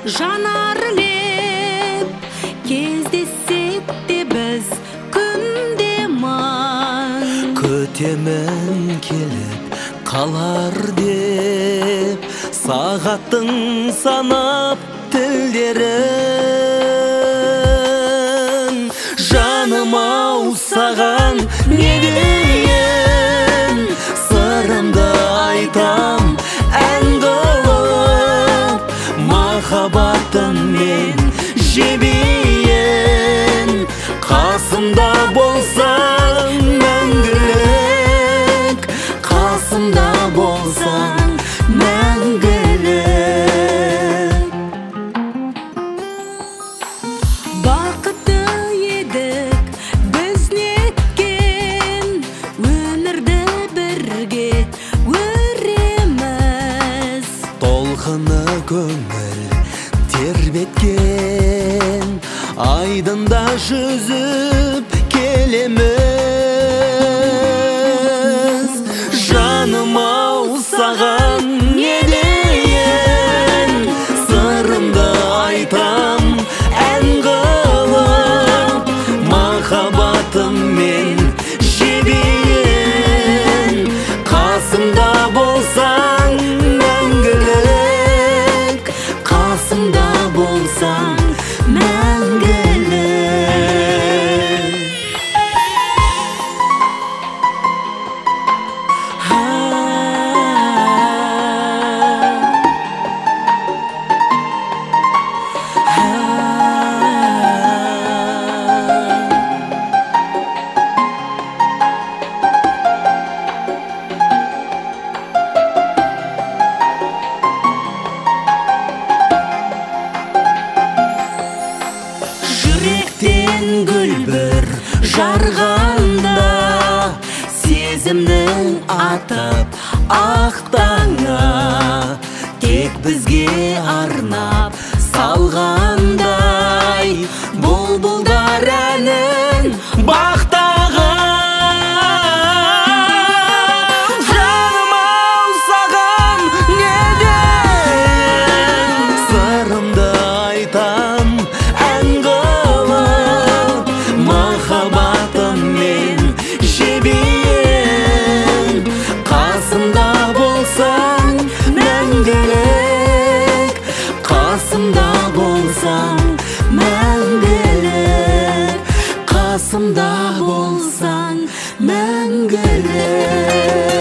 жанарлеп кездессек те біз күнде маң күтемін келіп қалар деп сағаттың санап тілдерін жаным ау саған не дейін сырымды айтам ән қылып махаббатым мен жебейін қасымда болсаң мәңгілік қасымда болсаң мәңгілік бақытты едік біз неткен өмірді бірге өреміз толқыны көңіл тербеткен айдында жүзіп келеміз жаным ау саған не дейін сырымды айтам ән қылып махаббатым мен жебейін қасымда болсаң мәңгілік қасымда болсаң мәңгілік жүректен гүл бір жарғанда сезімнің атып ақ таңы тек бізге арнап салғандай бұлбұлдар әнін бақтаған жаным ау саған не дейін сырымды айтам ән қылып махаббатым мен жебейін қасымда болсаң мәңгілік қасымда болсаң мәңгілік қасымда болсаң мәңгілік